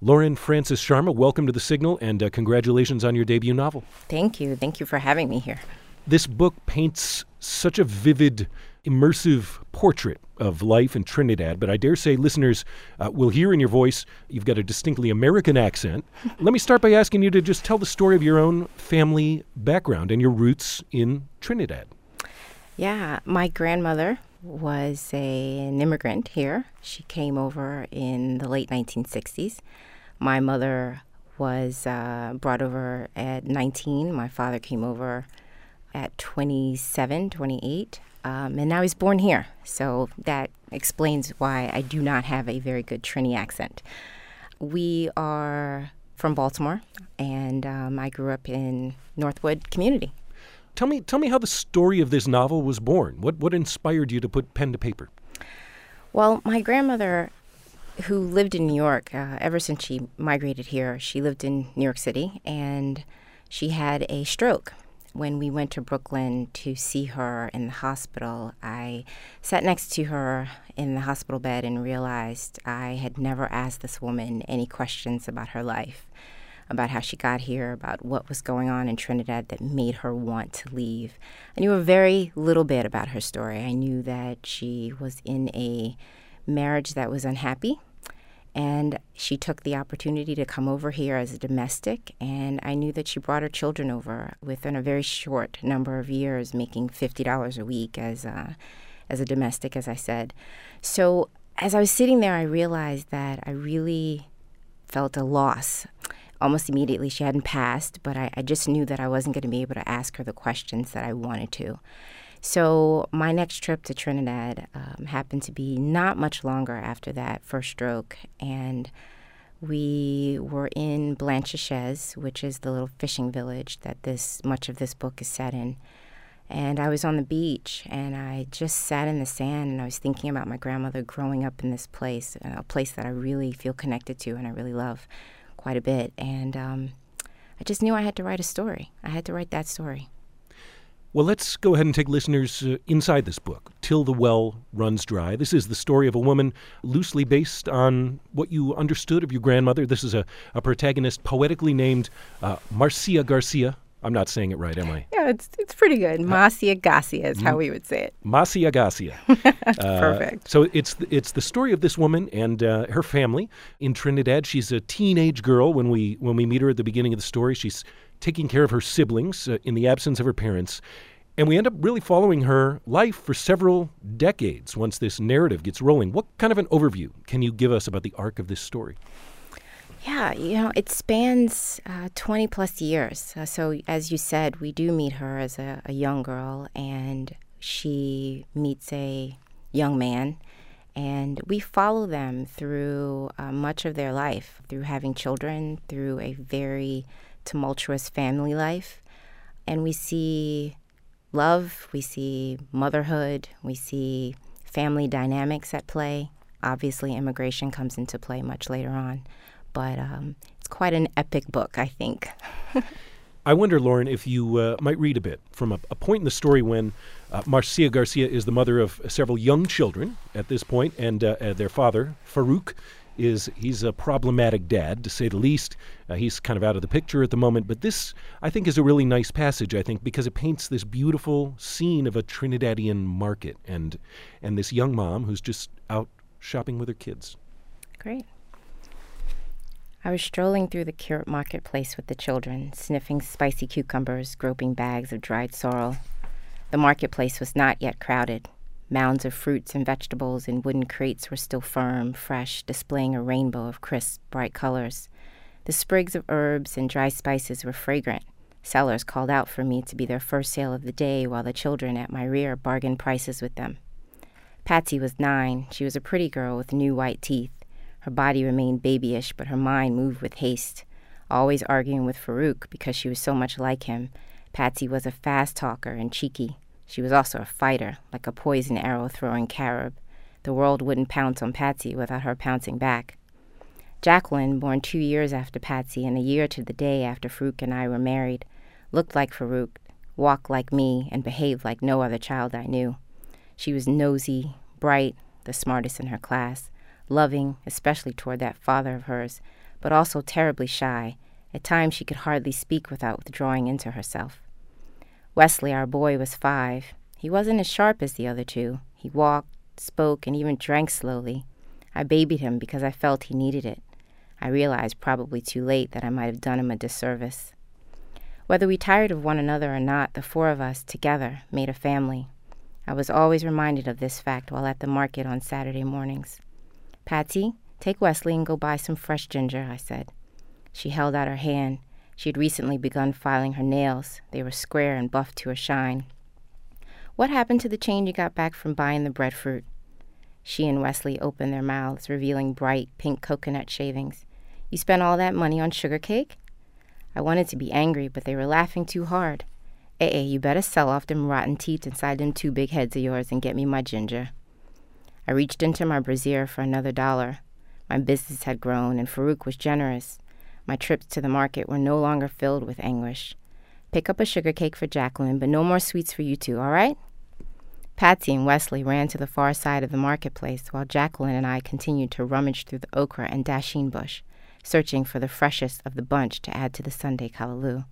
Lauren Francis Sharma, welcome to The Signal, and congratulations on your debut novel. Thank you. Thank you for having me here. This book paints such a vivid, immersive portrait of life in Trinidad, but I dare say listeners will hear in your voice you've got a distinctly American accent. Let me start by asking you to just tell the story of your own family background and your roots in Trinidad. Yeah, my grandmother was an immigrant here. She came over in the late 1960s. My mother was brought over at 19. My father came over at 27, 28. And I was born here. So that explains why I do not have a very good Trini accent. We are from Baltimore, and I grew up in Northwood community. Tell me how the story of this novel was born. What inspired you to put pen to paper? Well, my grandmother, who lived in New York ever since she migrated here, she lived in New York City, and she had a stroke. When we went to Brooklyn to see her in the hospital, I sat next to her in the hospital bed and realized I had never asked this woman any questions about her life, about how she got here, about what was going on in Trinidad that made her want to leave. I knew a very little bit about her story. I knew that she was in a marriage that was unhappy, and she took the opportunity to come over here as a domestic, and I knew that she brought her children over within a very short number of years, making $50 a week as a domestic, as I said. So as I was sitting there, I realized that I really felt a loss. Almost immediately, she hadn't passed, but I just knew that I wasn't going to be able to ask her the questions that I wanted to. So my next trip to Trinidad happened to be not much longer after that first stroke, and we were in Blanchishez, which is the little fishing village that much of this book is set in. And I was on the beach, and I just sat in the sand, and I was thinking about my grandmother growing up in this place, a place that I really feel connected to and I really love quite a bit. And I just knew I had to write a story. I had to write that story. Well, let's go ahead and take listeners inside this book, Till the Well Runs Dry. This is the story of a woman loosely based on what you understood of your grandmother. This is a protagonist poetically named Marcia Garcia. I'm not saying it right, am I? Yeah, it's pretty good. Marcia Garcia is how we would say it. Marcia Garcia. Perfect. So it's the story of this woman and her family in Trinidad. She's a teenage girl when we meet her at the beginning of the story. She's taking care of her siblings in the absence of her parents. And we end up really following her life for several decades once this narrative gets rolling. What kind of an overview can you give us about the arc of this story? Yeah, it spans 20 plus years. So as you said, we do meet her as a young girl, and she meets a young man. And we follow them through much of their life, through having children, through a very tumultuous family life. And we see love, we see motherhood, we see family dynamics at play. Obviously, immigration comes into play much later on. But it's quite an epic book, I think. I wonder, Lauren, if you might read a bit from a point in the story when Marcia Garcia is the mother of several young children at this point, and their father, Farouk, he's a problematic dad, to say the least. He's kind of out of the picture at the moment. But this, I think, is a really nice passage, I think, because it paints this beautiful scene of a Trinidadian market and this young mom who's just out shopping with her kids. Great. I was strolling through the Curate marketplace with the children, sniffing spicy cucumbers, groping bags of dried sorrel. The marketplace was not yet crowded. Mounds of fruits and vegetables in wooden crates were still firm, fresh, displaying a rainbow of crisp, bright colors. The sprigs of herbs and dry spices were fragrant. Sellers called out for me to be their first sale of the day, while the children at my rear bargained prices with them. Patsy was 9. She was a pretty girl with new white teeth. Her body remained babyish, but her mind moved with haste. Always arguing with Farouk because she was so much like him, Patsy was a fast talker and cheeky. She was also a fighter, like a poison arrow-throwing Carib. The world wouldn't pounce on Patsy without her pouncing back. Jacqueline, born 2 years after Patsy and a year to the day after Farouk and I were married, looked like Farouk, walked like me, and behaved like no other child I knew. She was nosy, bright, the smartest in her class, loving, especially toward that father of hers, but also terribly shy. At times she could hardly speak without withdrawing into herself. Wesley, our boy, was 5. He wasn't as sharp as the other two. He walked, spoke, and even drank slowly. I babied him because I felt he needed it. I realized, probably too late, that I might have done him a disservice. Whether we tired of one another or not, the 4 of us, together, made a family. I was always reminded of this fact while at the market on Saturday mornings. "Patsy, take Wesley and go buy some fresh ginger," I said. She held out her hand. She had recently begun filing her nails. They were square and buffed to a shine. "What happened to the change you got back from buying the breadfruit?" She and Wesley opened their mouths, revealing bright pink coconut shavings. "You spent all that money on sugar cake?" I wanted to be angry, but they were laughing too hard. You better sell off them rotten teeth inside them 2 big heads of yours and get me my ginger." I reached into my brassiere for another $1. My business had grown, and Farouk was generous. My trips to the market were no longer filled with anguish. "Pick up a sugar cake for Jacqueline, but no more sweets for you two, all right?" Patsy and Wesley ran to the far side of the marketplace, while Jacqueline and I continued to rummage through the okra and dasheen bush, searching for the freshest of the bunch to add to the Sunday callaloo.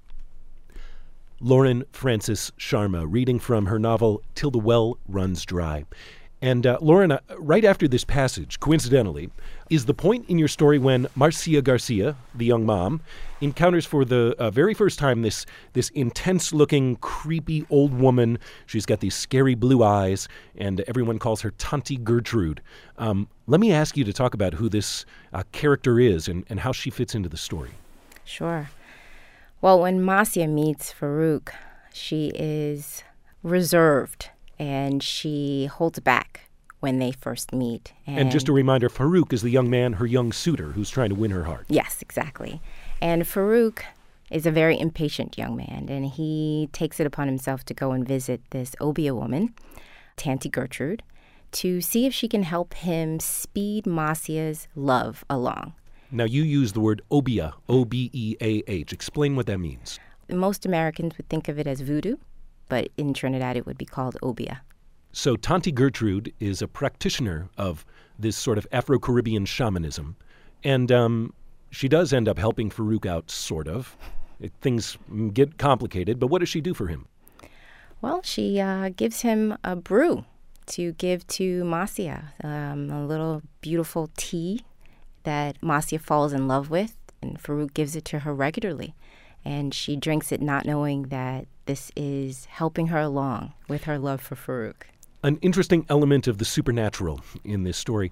Lauren Frances Sharma, reading from her novel Till the Well Runs Dry. And Lauren, right after this passage, coincidentally, is the point in your story when Marcia Garcia, the young mom, encounters for the very first time this intense-looking, creepy old woman. She's got these scary blue eyes, and everyone calls her Tanti Gertrude. Let me ask you to talk about who this character is and how she fits into the story. Sure. Well, when Marcia meets Farouk, she is reserved, and she holds back when they first meet. And just a reminder, Farouk is the young man, her young suitor, who's trying to win her heart. Yes, exactly. And Farouk is a very impatient young man, and he takes it upon himself to go and visit this Obeah woman, Tanti Gertrude, to see if she can help him speed Marcia's love along. Now, you use the word Obeah, O-B-E-A-H. Explain what that means. Most Americans would think of it as voodoo, but in Trinidad it would be called Obeah. So Tanti Gertrude is a practitioner of this sort of Afro-Caribbean shamanism. And she does end up helping Farouk out, sort of. Things get complicated, but what does she do for him? Well, she gives him a brew to give to Marcia, a little beautiful tea that Marcia falls in love with, and Farouk gives it to her regularly. And she drinks it not knowing that this is helping her along with her love for Farouk. An interesting element of the supernatural in this story.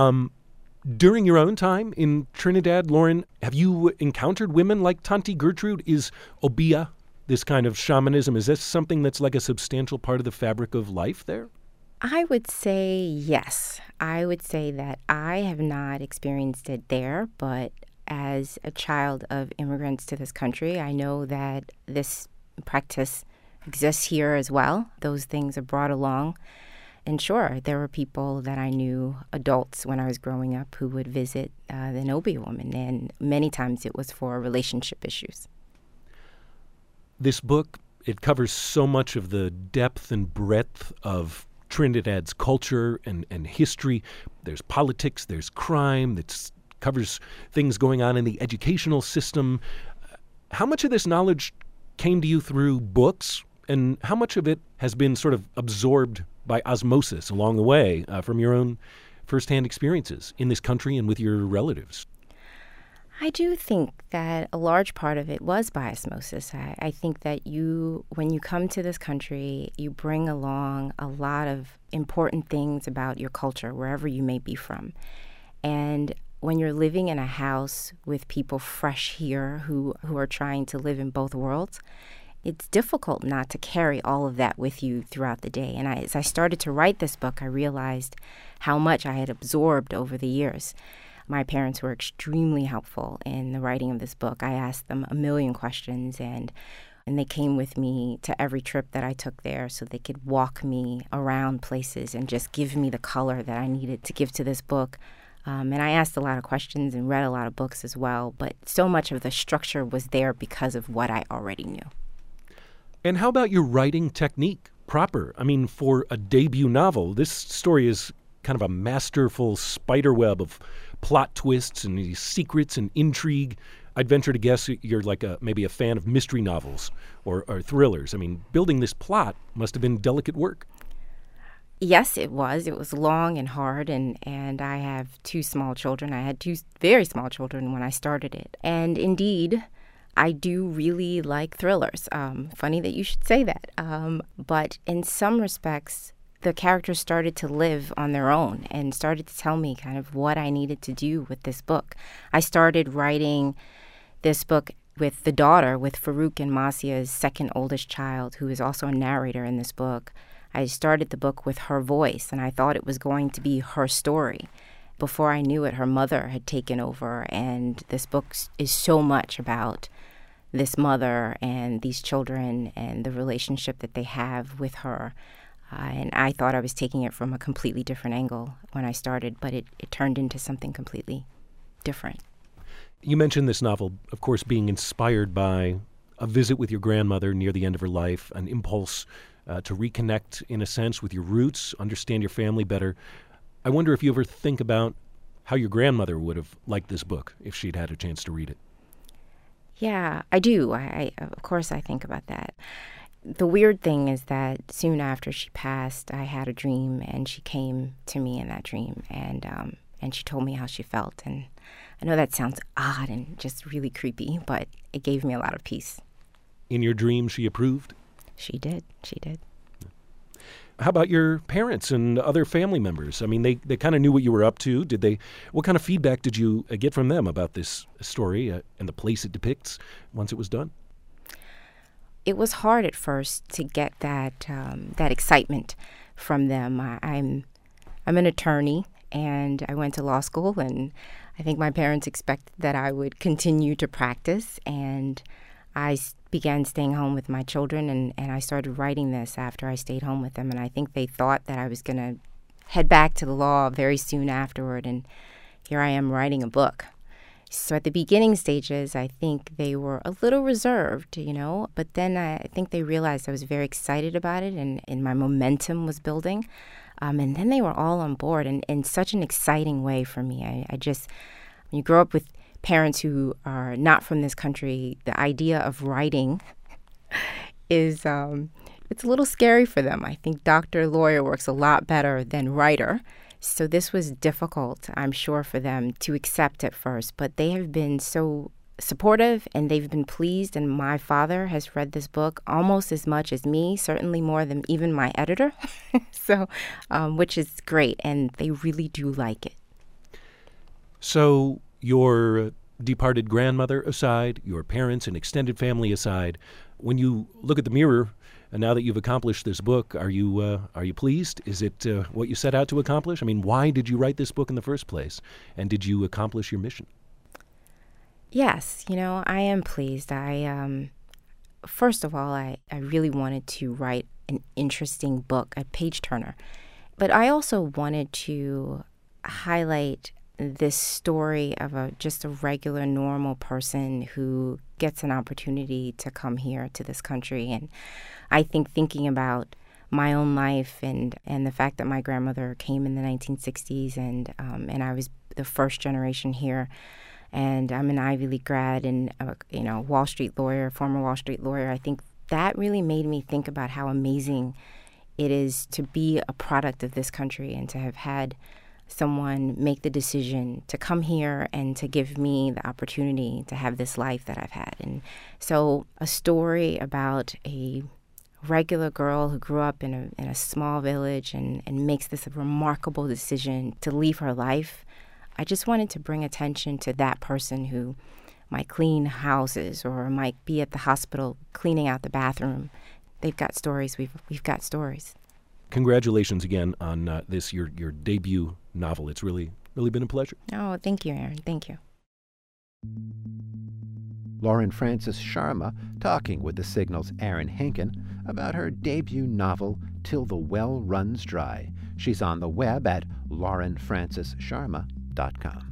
During your own time in Trinidad, Lauren, have you encountered women like Tanti Gertrude? Is Obeah, this kind of shamanism, is this something that's like a substantial part of the fabric of life there? I would say yes. I would say that I have not experienced it there, but as a child of immigrants to this country, I know that this practice exists here as well. Those things are brought along. And sure, there were people that I knew, adults when I was growing up, who would visit the Obeah woman, and many times it was for relationship issues. This book, it covers so much of the depth and breadth of Trinidad's culture and history. There's politics, there's crime, it covers things going on in the educational system. How much of this knowledge came to you through books, and how much of it has been sort of absorbed by osmosis along the way from your own firsthand experiences in this country and with your relatives? I do think that a large part of it was by osmosis. I think that when you come to this country, you bring along a lot of important things about your culture, wherever you may be from. And when you're living in a house with people fresh here who are trying to live in both worlds, it's difficult not to carry all of that with you throughout the day. And as I started to write this book, I realized how much I had absorbed over the years. My parents were extremely helpful in the writing of this book. I asked them a million questions, and they came with me to every trip that I took there so they could walk me around places and just give me the color that I needed to give to this book. And I asked a lot of questions and read a lot of books as well, but so much of the structure was there because of what I already knew. And how about your writing technique proper? I mean, for a debut novel, this story is kind of a masterful spiderweb of plot twists and these secrets and intrigue. I'd venture to guess you're like maybe a fan of mystery novels or thrillers. I mean, building this plot must have been delicate work. Yes, it was. It was long and hard, and I have two small children. I had two very small children when I started it. And indeed, I do really like thrillers. Funny that you should say that. But in some respects, the characters started to live on their own and started to tell me kind of what I needed to do with this book. I started writing this book with the daughter, with Farouk and Masia's second oldest child, who is also a narrator in this book. I started the book with her voice, and I thought it was going to be her story. Before I knew it, her mother had taken over, and this book is so much about this mother and these children and the relationship that they have with her. And I thought I was taking it from a completely different angle when I started, but it turned into something completely different. You mentioned this novel, of course, being inspired by a visit with your grandmother near the end of her life, an impulse to reconnect, in a sense, with your roots, understand your family better. I wonder if you ever think about how your grandmother would have liked this book if she'd had a chance to read it. Yeah, I do. Of course, I think about that. The weird thing is that soon after she passed, I had a dream, and she came to me in that dream, and she told me how she felt. And I know that sounds odd and just really creepy, but it gave me a lot of peace. In your dream, she approved? She did. She did. How about your parents and other family members? I mean, they kind of knew what you were up to. What kind of feedback did you get from them about this story and the place it depicts once it was done? It was hard at first to get that excitement from them. I'm an attorney, and I went to law school, and I think my parents expected that I would continue to practice, and I began staying home with my children, and I started writing this after I stayed home with them, and I think they thought that I was going to head back to the law very soon afterward, and here I am writing a book. So at the beginning stages, I think they were a little reserved, but then I think they realized I was very excited about it, and my momentum was building, and then they were all on board in such an exciting way for me. I just, when you grow up with parents who are not from this country, the idea of writing is, it's a little scary for them. I think doctor, lawyer works a lot better than writer. So this was difficult, I'm sure, for them to accept at first. But they have been so supportive, and they've been pleased. And my father has read this book almost as much as me, certainly more than even my editor. So, which is great. And they really do like it. So your departed grandmother aside, your parents and extended family aside, when you look at the mirror, and now that you've accomplished this book, are you pleased? Is it what you set out to accomplish? I mean, why did you write this book in the first place? And did you accomplish your mission? Yes, I am pleased. First of all, I really wanted to write an interesting book, a page-turner. But I also wanted to highlight this story of just a regular, normal person who gets an opportunity to come here to this country. And I think thinking about my own life and the fact that my grandmother came in the 1960s and I was the first generation here, and I'm an Ivy League grad and Wall Street lawyer, former Wall Street lawyer. I think that really made me think about how amazing it is to be a product of this country and to have had someone make the decision to come here and to give me the opportunity to have this life that I've had. And so a story about a regular girl who grew up in a small village and makes this remarkable decision to leave her life. I just wanted to bring attention to that person who might clean houses or might be at the hospital cleaning out the bathroom. They've got stories. We've got stories. Congratulations again on this, your debut novel. It's really been a pleasure. Oh, thank you, Aaron. Thank you. Lauren Frances Sharma talking with The Signal's Aaron Henkin about her debut novel, Till the Well Runs Dry. She's on the web at laurenfrancessharma.com.